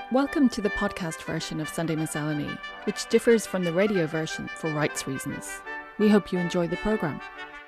Welcome to the podcast version of Sunday Miscellany, which differs from the radio version for rights reasons. We hope you enjoy the programme.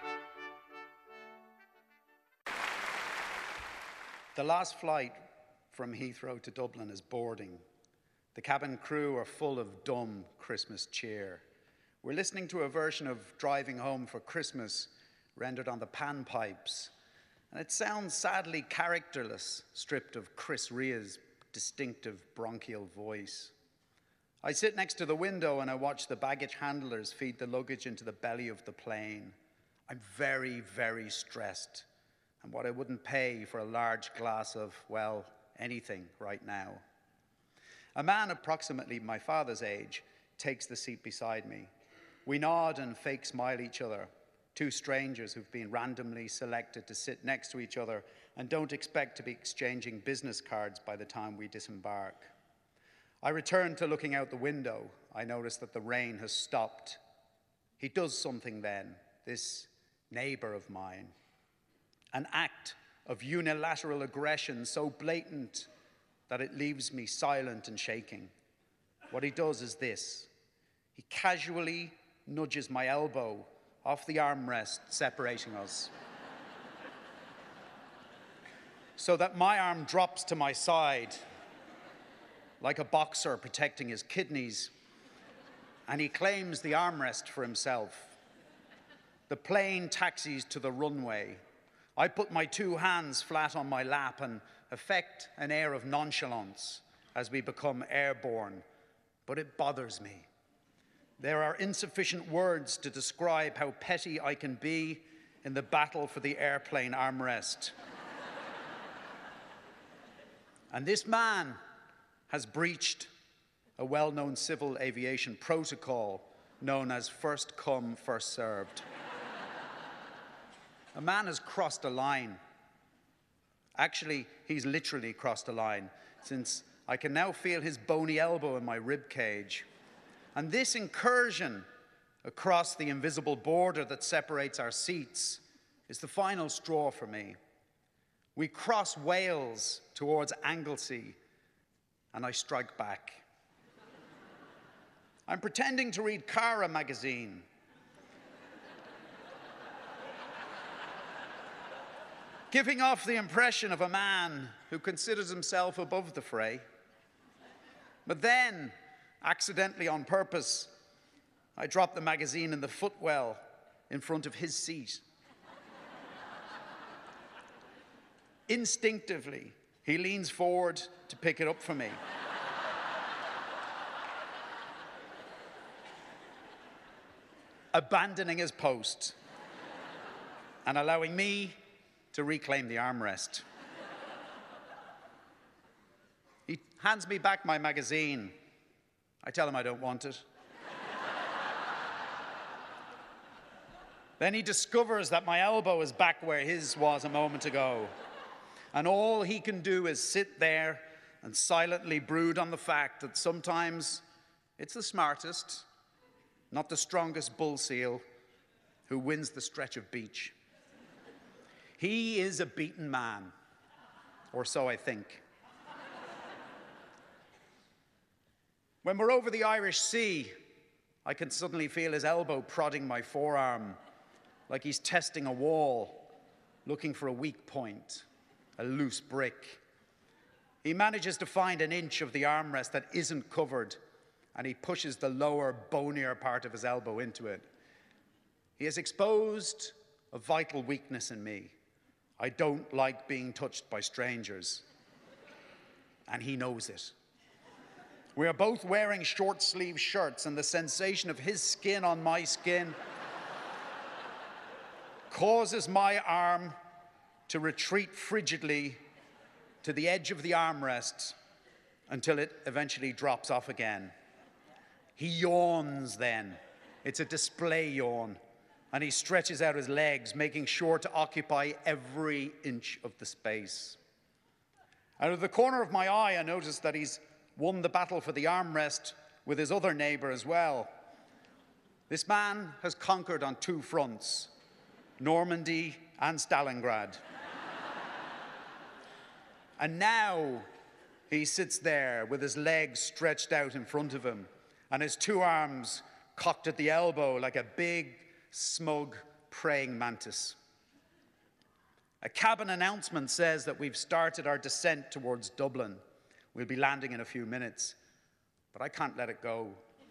The last flight from Heathrow to Dublin is boarding. The cabin crew are full of dumb Christmas cheer. We're listening to a version of Driving Home for Christmas rendered on the panpipes, and it sounds sadly characterless, stripped of Chris Rea's distinctive bronchial voice. I sit next to the window and I watch the baggage handlers feed the luggage into the belly of the plane. I'm very, very stressed, and what I wouldn't pay for a large glass of, well, anything right now. A man approximately my father's age takes the seat beside me. We nod and fake smile each other, two strangers who've been randomly selected to sit next to each other and don't expect to be exchanging business cards by the time we disembark. I return to looking out the window. I notice that the rain has stopped. He does something then, this neighbor of mine. An act of unilateral aggression so blatant that it leaves me silent and shaking. What he does is this. He casually nudges my elbow off the armrest separating us, so that my arm drops to my side like a boxer protecting his kidneys, and he claims the armrest for himself. The plane taxis to the runway. I put my two hands flat on my lap and affect an air of nonchalance as we become airborne, but it bothers me. There are insufficient words to describe how petty I can be in the battle for the airplane armrest. And this man has breached a well-known civil aviation protocol known as first come, first served. A man has crossed a line. Actually, he's literally crossed a line, since I can now feel his bony elbow in my rib cage. And this incursion across the invisible border that separates our seats is the final straw for me. We cross Wales towards Anglesey, and I strike back. I'm pretending to read Cara magazine. Giving off the impression of a man who considers himself above the fray. But then, accidentally on purpose, I drop the magazine in the footwell in front of his seat. Instinctively, he leans forward to pick it up for me. Abandoning his post and allowing me to reclaim the armrest. He hands me back my magazine. I tell him I don't want it. Then he discovers that my elbow is back where his was a moment ago. And all he can do is sit there and silently brood on the fact that sometimes it's the smartest, not the strongest bull seal, who wins the stretch of beach. He is a beaten man, or so I think. When we're over the Irish Sea, I can suddenly feel his elbow prodding my forearm, like he's testing a wall, looking for a weak point, a loose brick. He manages to find an inch of the armrest that isn't covered, and he pushes the lower, bonier part of his elbow into it. He has exposed a vital weakness in me. I don't like being touched by strangers, and he knows it. We are both wearing short-sleeve shirts, and the sensation of his skin on my skin causes my arm to retreat frigidly to the edge of the armrest until it eventually drops off again. He yawns then. It's a display yawn. And he stretches out his legs, making sure to occupy every inch of the space. Out of the corner of my eye, I notice that he's won the battle for the armrest with his other neighbor as well. This man has conquered on two fronts, Normandy and Stalingrad. And now He sits there with his legs stretched out in front of him and his two arms cocked at the elbow like a big, smug praying mantis. A cabin announcement says that we've started our descent towards Dublin. We'll be landing in a few minutes, but I can't let it go.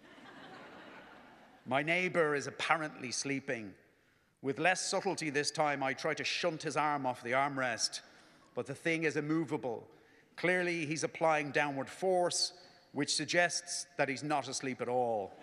My neighbour is apparently sleeping. With less subtlety this time, I try to shunt his arm off the armrest, but the thing is immovable. Clearly, he's applying downward force, which suggests that he's not asleep at all.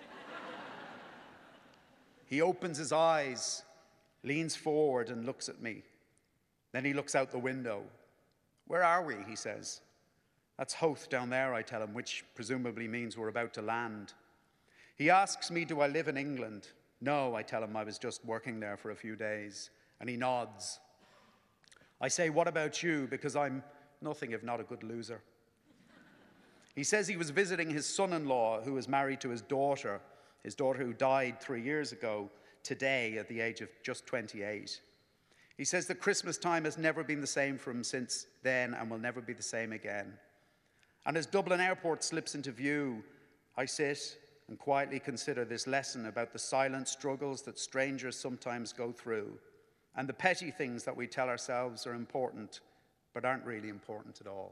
He opens his eyes, leans forward and looks at me. Then he looks out the window. "Where are we?" he says. "That's Howth down there," I tell him, which presumably means we're about to land. He asks me, do I live in England? No, I tell him, I was just working there for a few days. And he nods. I say, what about you? Because I'm nothing if not a good loser. He says he was visiting his son-in-law, who is married to his daughter who died 3 years ago, today at the age of just 28. He says that Christmas time has never been the same for him since then and will never be the same again. And as Dublin Airport slips into view, I sit and quietly consider this lesson about the silent struggles that strangers sometimes go through and the petty things that we tell ourselves are important but aren't really important at all.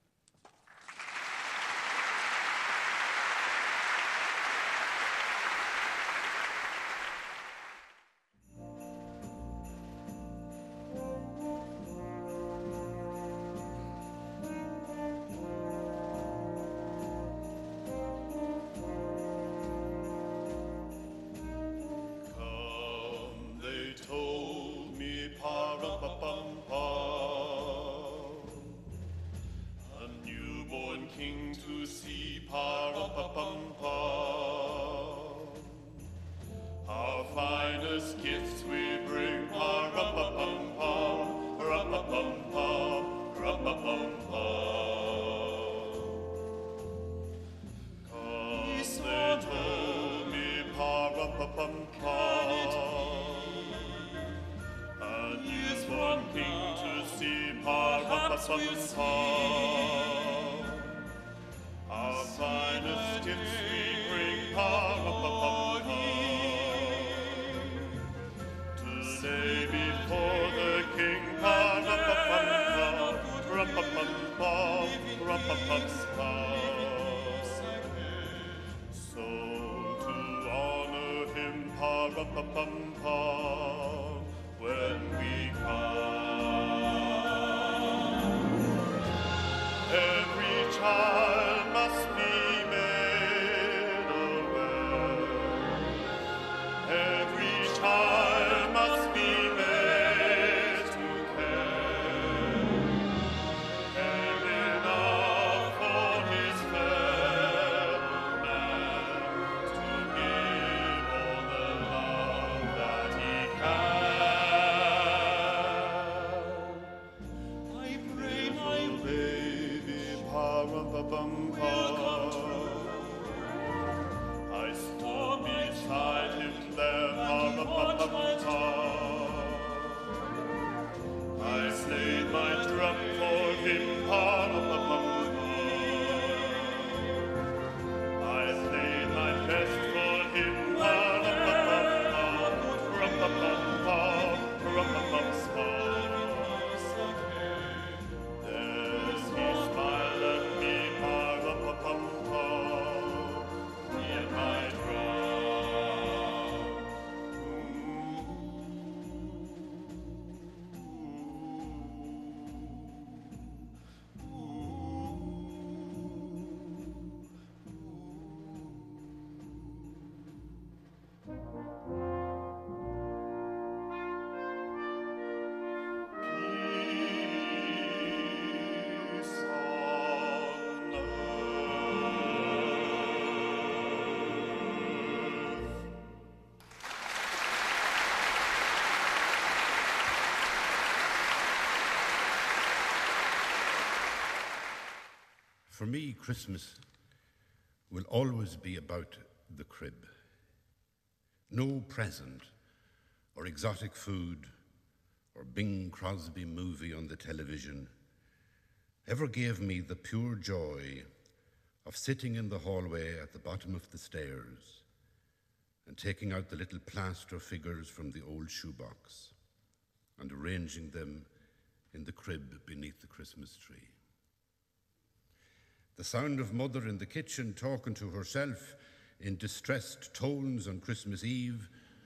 For me, Christmas will always be about the crib. No present or exotic food or Bing Crosby movie on the television, ever gave me the pure joy of sitting in the hallway at the bottom of the stairs and taking out the little plaster figures from the old shoebox and arranging them in the crib beneath the Christmas tree. The sound of Mother in the kitchen talking to herself in distressed tones on Christmas Eve,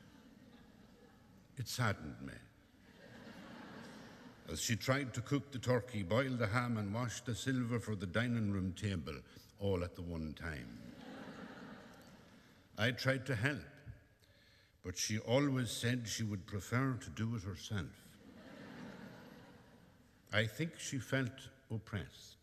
it saddened me. As she tried to cook the turkey, boil the ham, and wash the silver for the dining room table, all at the one time. I tried to help, but she always said she would prefer to do it herself. I think she felt oppressed.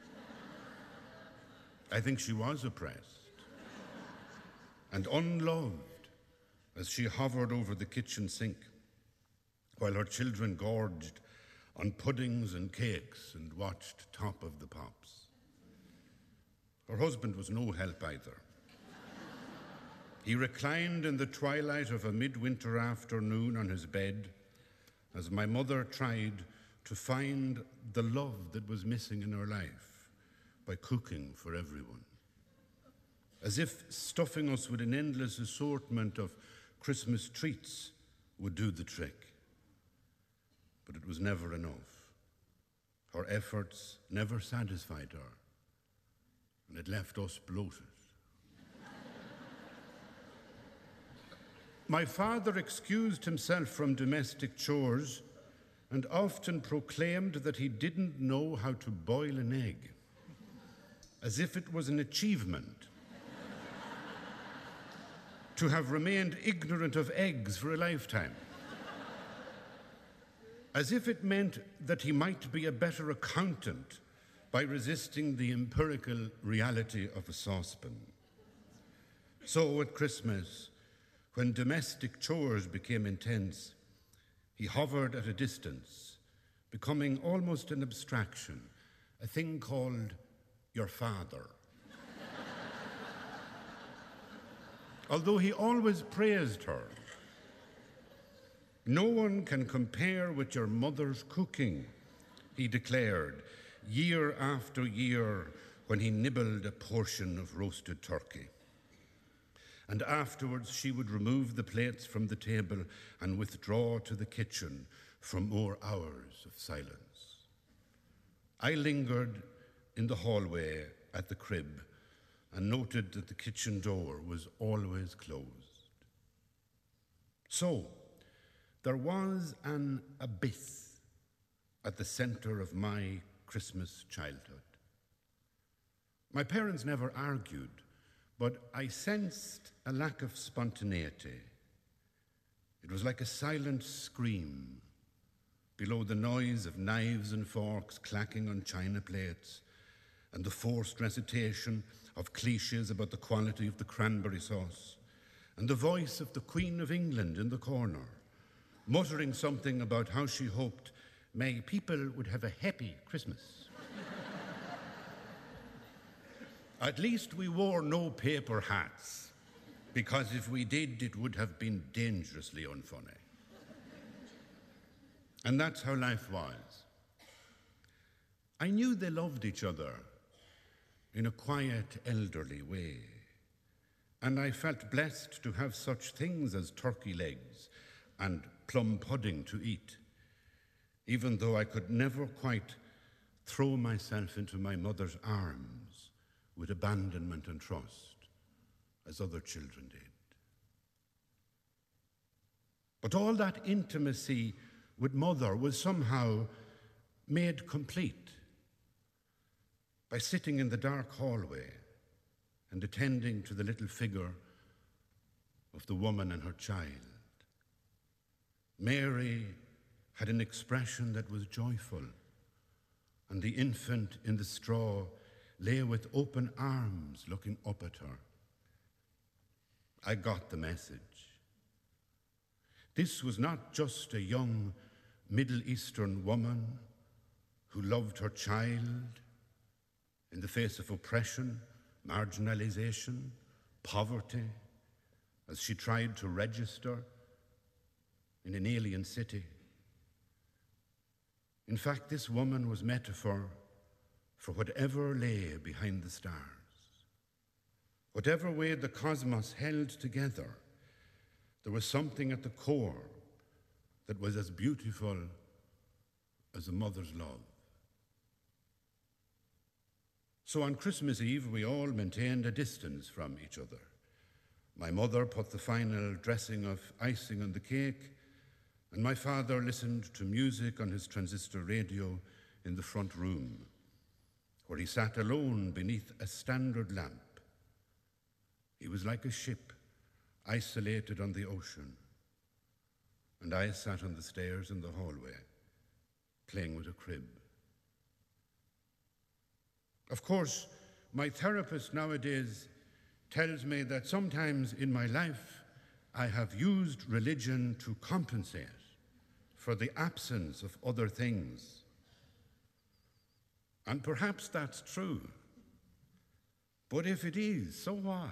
I think she was oppressed and unloved as she hovered over the kitchen sink while her children gorged on puddings and cakes and watched Top of the Pops. Her husband was no help either. He reclined in the twilight of a midwinter afternoon on his bed as my mother tried to find the love that was missing in her life by cooking for everyone. As if stuffing us with an endless assortment of Christmas treats would do the trick. But it was never enough. Her efforts never satisfied her, and it left us bloated. My father excused himself from domestic chores and often proclaimed that he didn't know how to boil an egg, as if it was an achievement to have remained ignorant of eggs for a lifetime. As if it meant that he might be a better accountant by resisting the empirical reality of a saucepan. So at Christmas, when domestic chores became intense, he hovered at a distance, becoming almost an abstraction, a thing called your father. Although he always praised her. No one can compare with your mother's cooking, he declared, year after year when he nibbled a portion of roasted turkey. And afterwards she would remove the plates from the table and withdraw to the kitchen for more hours of silence. I lingered in the hallway at the crib and noted that the kitchen door was always closed. So, there was an abyss at the center of my Christmas childhood. My parents never argued, but I sensed a lack of spontaneity. It was like a silent scream below the noise of knives and forks clacking on china plates and the forced recitation of cliches about the quality of the cranberry sauce and the voice of the Queen of England in the corner, muttering something about how she hoped my people would have a happy Christmas. At least we wore no paper hats, because if we did, it would have been dangerously unfunny. And that's how life was. I knew they loved each other in a quiet, elderly way, and I felt blessed to have such things as turkey legs and plum pudding to eat, even though I could never quite throw myself into my mother's arms with abandonment and trust, as other children did. But all that intimacy with Mother was somehow made complete by sitting in the dark hallway and attending to the little figure of the woman and her child. Mary had an expression that was joyful, and the infant in the straw lay with open arms looking up at her. I got the message. This was not just a young Middle Eastern woman who loved her child in the face of oppression, marginalization, poverty, as she tried to register in an alien city. In fact, this woman was metaphor for whatever lay behind the stars. Whatever way the cosmos held together, there was something at the core that was as beautiful as a mother's love. So on Christmas Eve, we all maintained a distance from each other. My mother put the final dressing of icing on the cake, and my father listened to music on his transistor radio in the front room, where he sat alone beneath a standard lamp. He was like a ship isolated on the ocean, and I sat on the stairs in the hallway, playing with a crib. Of course, my therapist nowadays tells me that sometimes in my life I have used religion to compensate for the absence of other things. And perhaps that's true. But if it is, so what?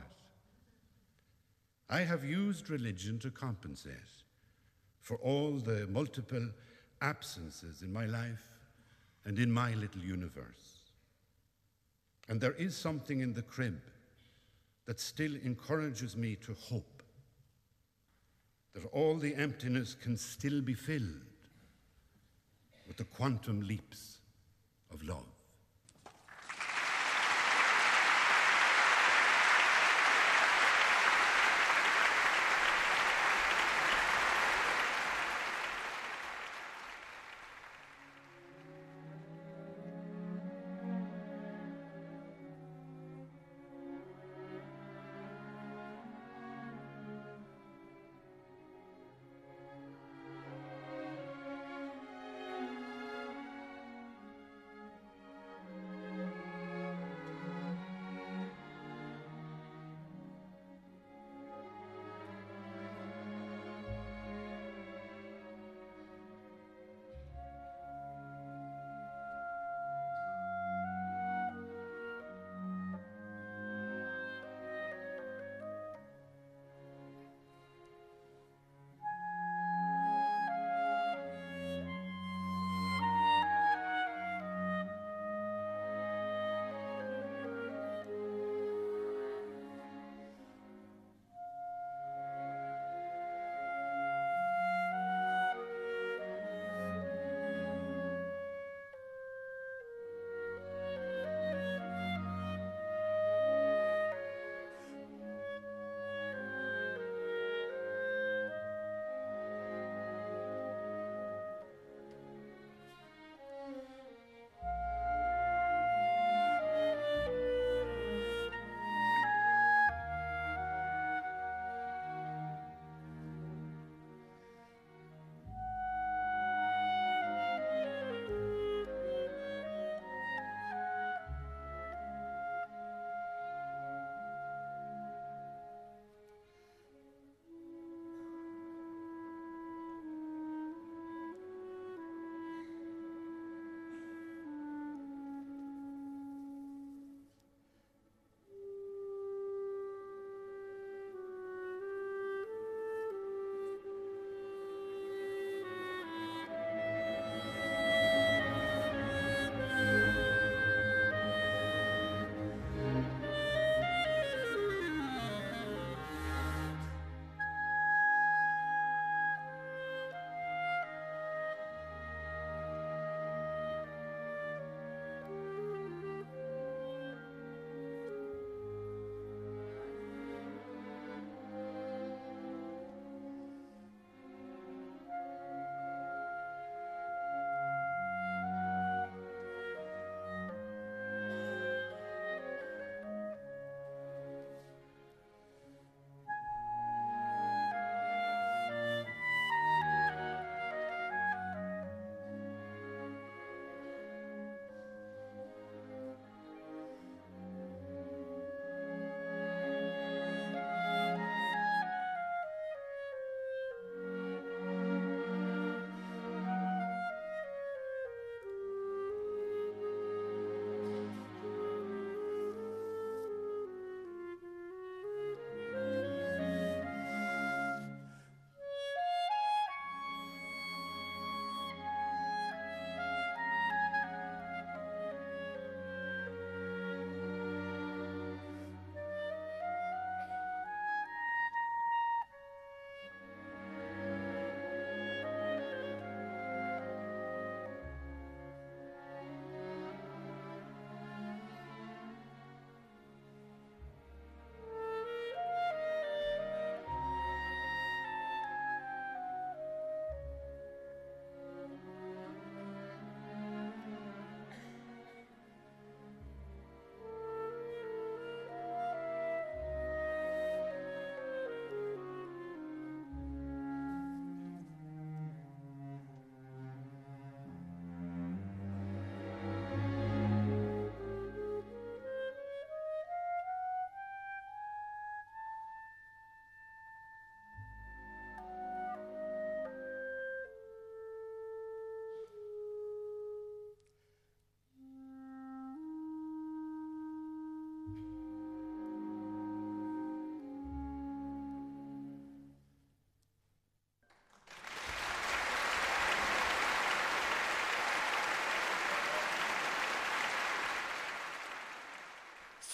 I have used religion to compensate for all the multiple absences in my life and in my little universe. And there is something in the crib that still encourages me to hope that all the emptiness can still be filled with the quantum leaps of love.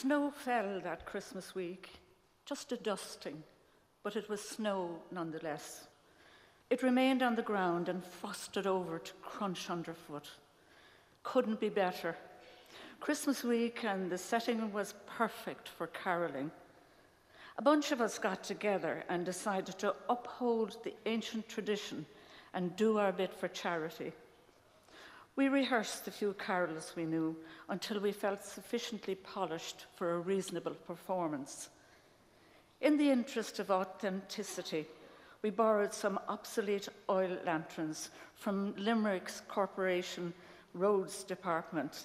Snow fell that Christmas week, just a dusting, but it was snow nonetheless. It remained on the ground and frosted over to crunch underfoot. Couldn't be better. Christmas week, and the setting was perfect for caroling. A bunch of us got together and decided to uphold the ancient tradition and do our bit for charity. We rehearsed the few carols we knew until we felt sufficiently polished for a reasonable performance. In the interest of authenticity, we borrowed some obsolete oil lanterns from Limerick's Corporation Roads Department,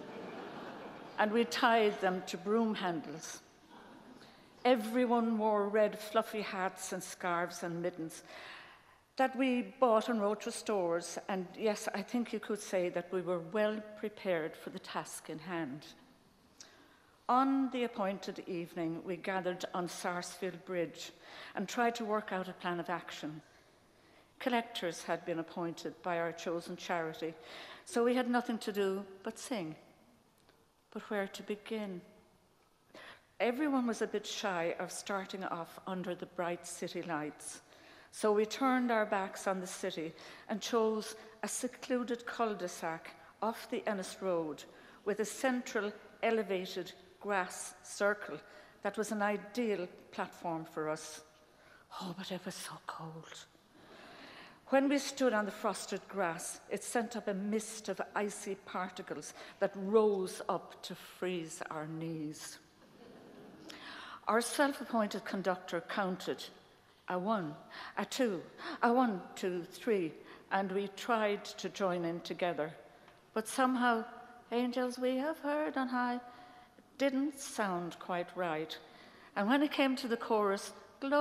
and we tied them to broom handles. Everyone wore red fluffy hats and scarves and mittens that we bought in Rotra stores, and yes, I think you could say that we were well prepared for the task in hand. On the appointed evening, we gathered on Sarsfield Bridge and tried to work out a plan of action. Collectors had been appointed by our chosen charity, so we had nothing to do but sing. But where to begin? Everyone was a bit shy of starting off under the bright city lights, so we turned our backs on the city and chose a secluded cul-de-sac off the Ennis Road with a central elevated grass circle that was an ideal platform for us. Oh, but it was so cold. When we stood on the frosted grass, it sent up a mist of icy particles that rose up to freeze our knees. Our self-appointed conductor counted a 1, a 2, a 1, 2, 3, and we tried to join in together. But somehow, angels we have heard on high didn't sound quite right. And when it came to the chorus,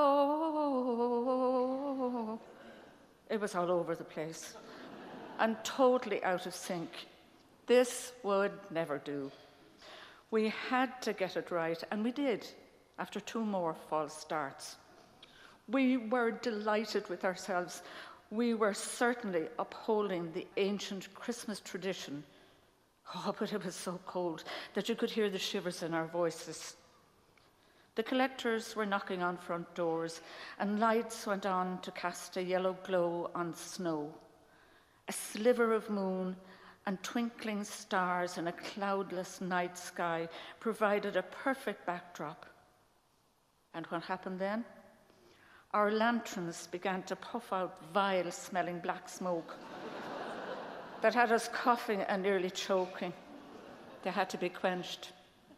glow, it was all over the place and totally out of sync. This would never do. We had to get it right, and we did, after 2 more false starts. We were delighted with ourselves. We were certainly upholding the ancient Christmas tradition. Oh, but it was so cold that you could hear the shivers in our voices. The collectors were knocking on front doors, and lights went on to cast a yellow glow on snow. A sliver of moon and twinkling stars in a cloudless night sky provided a perfect backdrop. And what happened then? Our lanterns began to puff out vile-smelling black smoke that had us coughing and nearly choking. They had to be quenched.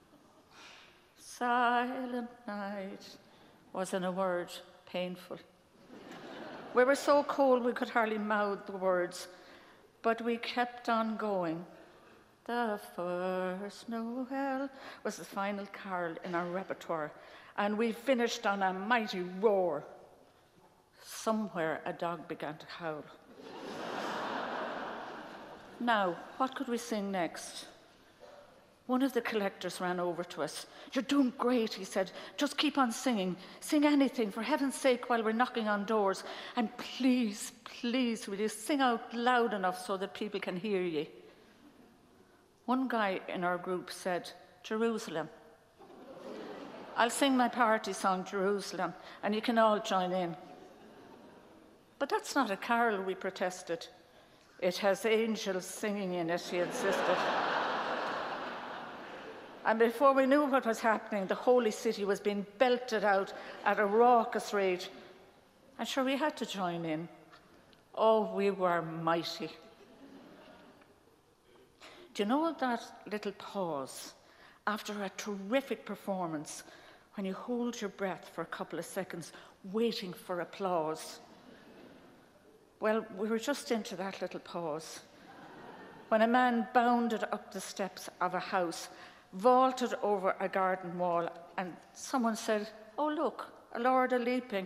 Silent night was, in a word, painful. We were so cold we could hardly mouth the words, but we kept on going. The first Noel was the final carol in our repertoire, and we finished on a mighty roar. Somewhere a dog began to howl. Now, what could we sing next? One of the collectors ran over to us. "You're doing great," he said. "Just keep on singing. Sing anything, for heaven's sake, while we're knocking on doors. And please, please, will you sing out loud enough so that people can hear you?" One guy in our group said, "Jerusalem." "I'll sing my party song, Jerusalem, and you can all join in." "But that's not a carol," we protested. "It has angels singing in it," he insisted. And before we knew what was happening, the holy city was being belted out at a raucous rate. And sure, we had to join in. Oh, we were mighty. Do you know that little pause after a terrific performance when you hold your breath for a couple of seconds waiting for applause? Well, we were just into that little pause when a man bounded up the steps of a house, vaulted over a garden wall, and someone said, "Oh, look, a Lord a-leaping,"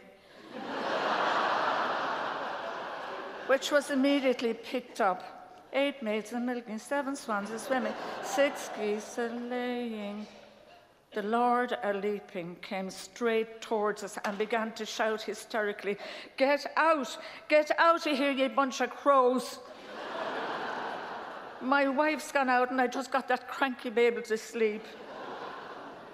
which was immediately picked up. 8 maids a-milking, 7 swans a-swimming, 6 geese a-laying. The Lord a-leaping came straight towards us and began to shout hysterically, get out of here, you bunch of crows." My wife's gone out and I just got that cranky baby to sleep.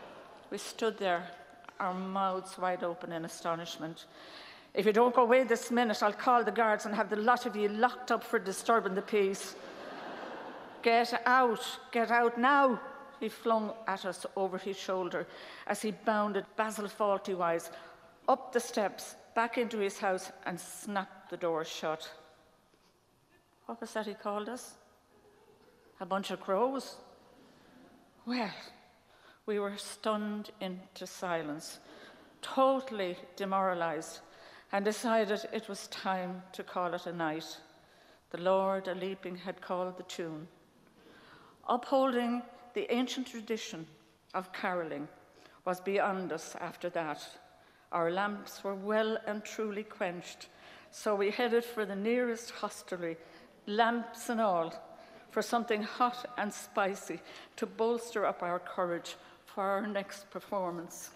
We stood there, our mouths wide open in astonishment. "If you don't go away this minute, I'll call the guards and have the lot of you locked up for disturbing the peace." Get out now, he flung at us over his shoulder as he bounded Basil Fawlty-wise up the steps, back into his house, and snapped the door shut. What was that he called us? A bunch of crows? Well, we were stunned into silence, totally demoralized, and decided it was time to call it a night. The Lord a-leaping had called the tune. Upholding the ancient tradition of carolling was beyond us after that. Our lamps were well and truly quenched, so we headed for the nearest hostelry, lamps and all, for something hot and spicy to bolster up our courage for our next performance.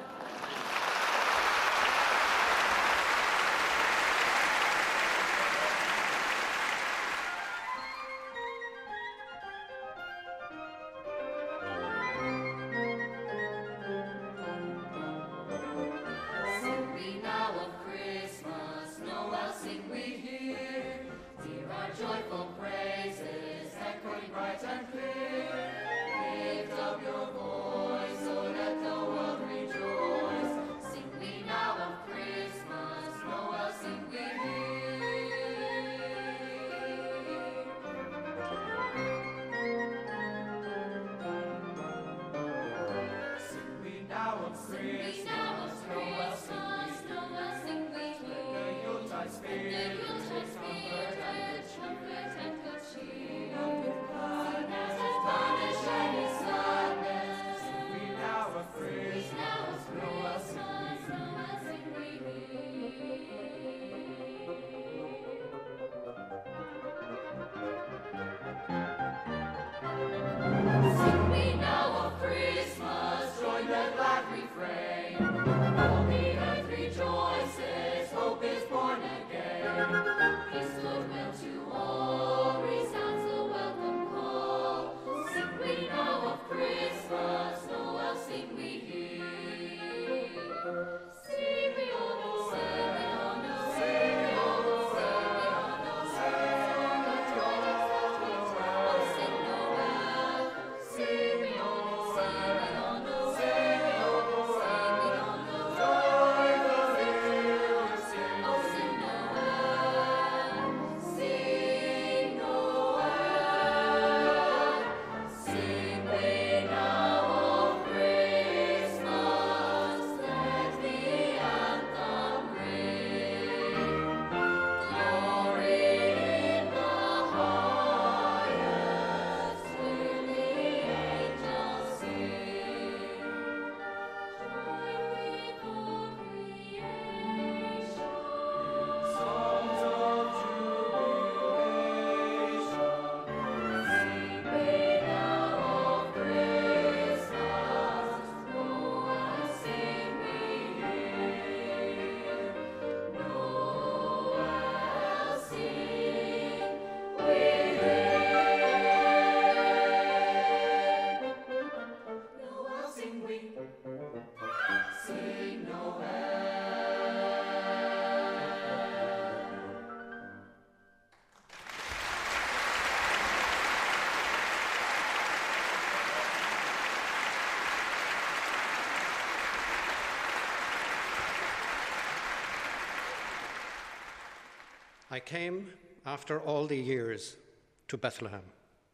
I came after all the years to Bethlehem,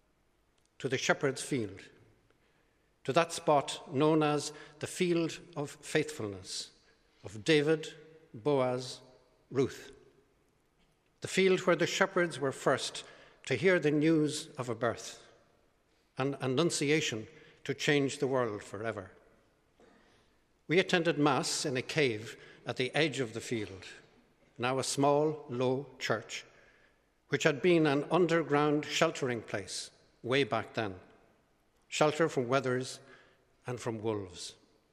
to the shepherd's field, to that spot known as the field of faithfulness of David, Boaz, Ruth, the field where the shepherds were first to hear the news of a birth, an annunciation to change the world forever. We attended Mass in a cave at the edge of the field, now a small, low church, which had been an underground sheltering place way back then, shelter from wethers and from wolves.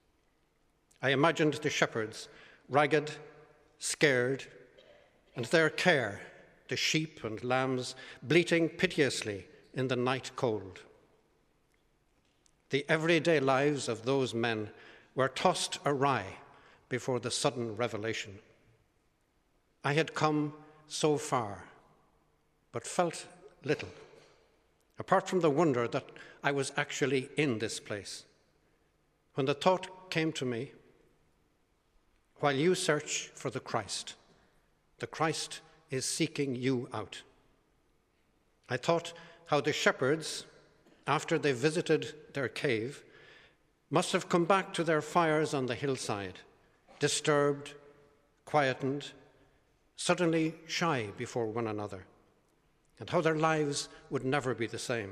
I imagined the shepherds, ragged, scared, and their care, the sheep and lambs bleating piteously in the night cold. The everyday lives of those men were tossed awry before the sudden revelation. I had come so far, but felt little, apart from the wonder that I was actually in this place. When the thought came to me, while you search for the Christ is seeking you out. I thought how the shepherds, after they visited their cave, must have come back to their fires on the hillside, disturbed, quietened, suddenly shy before one another, and how their lives would never be the same.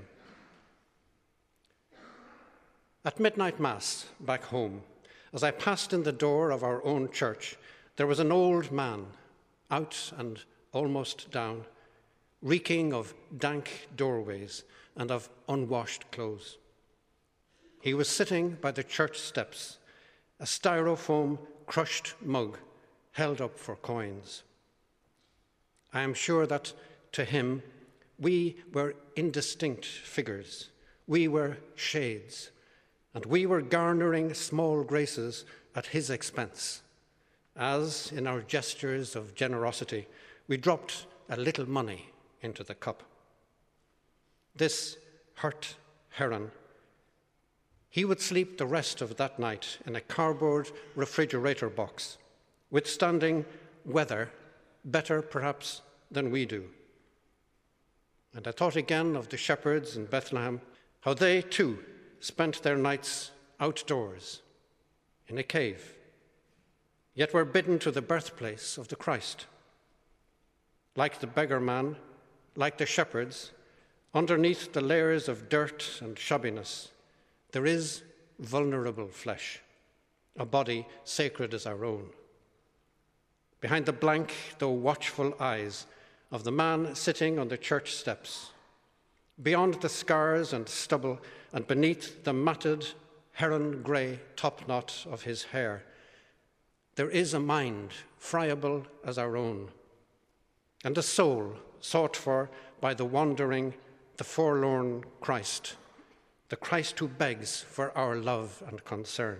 At midnight mass back home, as I passed in the door of our own church, there was an old man, out and almost down, reeking of dank doorways and of unwashed clothes. He was sitting by the church steps, a styrofoam crushed mug held up for coins. I am sure that to him we were indistinct figures, we were shades, and we were garnering small graces at his expense, as in our gestures of generosity we dropped a little money into the cup. This hurt heron, he would sleep the rest of that night in a cardboard refrigerator box, withstanding weather better perhaps than we do. And I thought again of the shepherds in Bethlehem, how they too spent their nights outdoors in a cave, yet were bidden to the birthplace of the Christ. Like the beggar man, like the shepherds, underneath the layers of dirt and shabbiness, there is vulnerable flesh, a body sacred as our own. Behind the blank, though watchful eyes of the man sitting on the church steps, beyond the scars and stubble and beneath the matted heron-grey topknot of his hair, there is a mind friable as our own, and a soul sought for by the wandering, the forlorn Christ, the Christ who begs for our love and concern.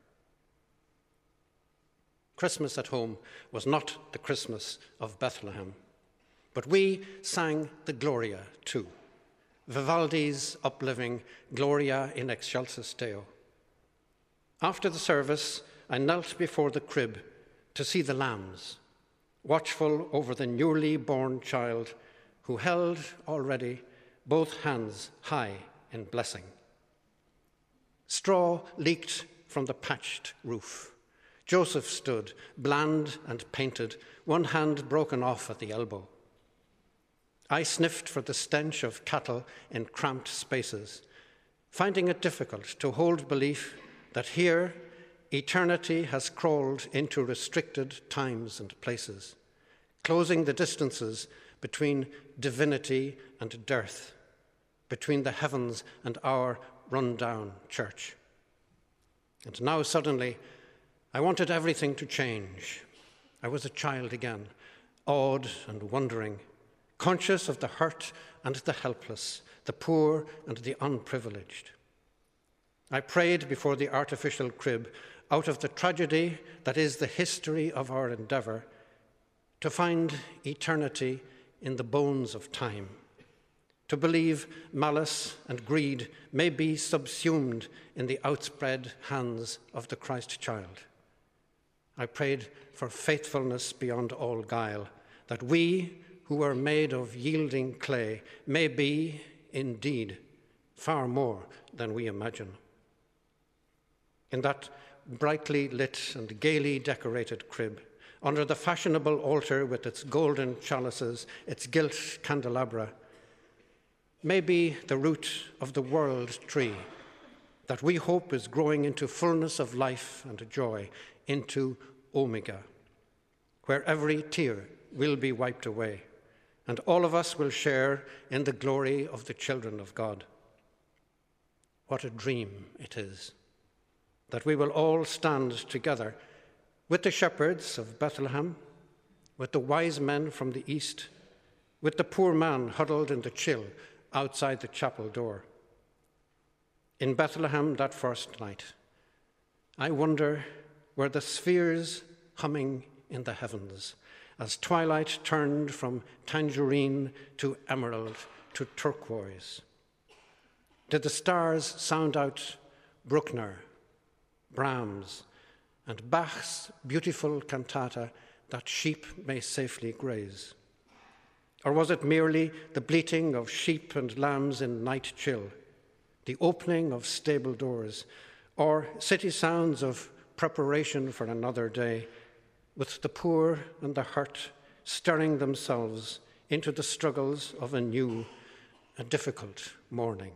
Christmas at home was not the Christmas of Bethlehem, but we sang the Gloria too, Vivaldi's upliving Gloria in excelsis Deo. After the service, I knelt before the crib to see the lambs, watchful over the newly born child who held already both hands high in blessing. Straw leaked from the patched roof. Joseph stood, bland and painted, one hand broken off at the elbow. I sniffed for the stench of cattle in cramped spaces, finding it difficult to hold belief that here eternity has crawled into restricted times and places, closing the distances between divinity and dearth, between the heavens and our run-down church. And now suddenly, I wanted everything to change. I was a child again, awed and wondering, conscious of the hurt and the helpless, the poor and the unprivileged. I prayed before the artificial crib, out of the tragedy that is the history of our endeavour, to find eternity in the bones of time, to believe malice and greed may be subsumed in the outspread hands of the Christ child. I prayed for faithfulness beyond all guile, that we who are made of yielding clay may be, indeed, far more than we imagine. In that brightly lit and gaily decorated crib, under the fashionable altar with its golden chalices, its gilt candelabra, may be the root of the world tree that we hope is growing into fullness of life and joy, into Omega, where every tear will be wiped away, and all of us will share in the glory of the children of God. What a dream it is, that we will all stand together with the shepherds of Bethlehem, with the wise men from the east, with the poor man huddled in the chill outside the chapel door. In Bethlehem that first night, I wonder were the spheres humming in the heavens as twilight turned from tangerine to emerald to turquoise. Did the stars sound out Bruckner, Brahms, and Bach's beautiful cantata, That Sheep May Safely Graze? Or was it merely the bleating of sheep and lambs in night chill, the opening of stable doors, or city sounds of preparation for another day, with the poor and the hurt stirring themselves into the struggles of a new and difficult morning?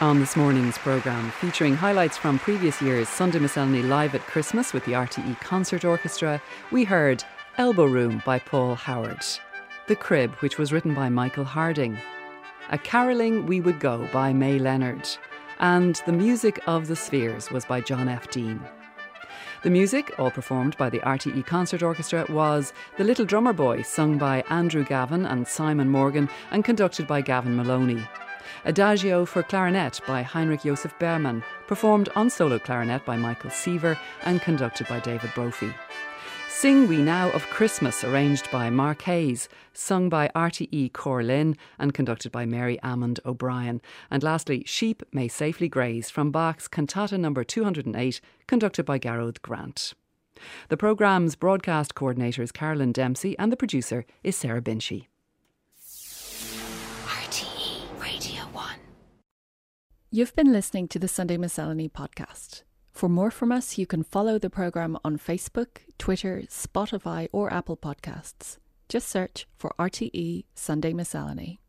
On this morning's programme, featuring highlights from previous years' Sunday Miscellany Live at Christmas with the RTE Concert Orchestra, we heard Elbow Room by Paul Howard, The Crib, which was written by Michael Harding, A Carolling We Would Go by May Leonard, and The Music of the Spheres was by John F. Dean. The music, all performed by the RTE Concert Orchestra, was The Little Drummer Boy, sung by Andrew Gavin and Simon Morgan and conducted by Gavin Maloney. Adagio for Clarinet by Heinrich Joseph Beermann, performed on solo clarinet by Michael Seaver and conducted by David Brophy. Sing We Now of Christmas, arranged by Mark Hayes, sung by RTE Cor Lynn and conducted by Mary Ammond O'Brien. And lastly, Sheep May Safely Graze from Bach's Cantata No. 208, conducted by Garrod Grant. The programme's broadcast coordinator is Carolyn Dempsey and the producer is Sarah Binchy. You've been listening to the Sunday Miscellany podcast. For more from us, you can follow the programme on Facebook, Twitter, Spotify or Apple Podcasts. Just search for RTE Sunday Miscellany.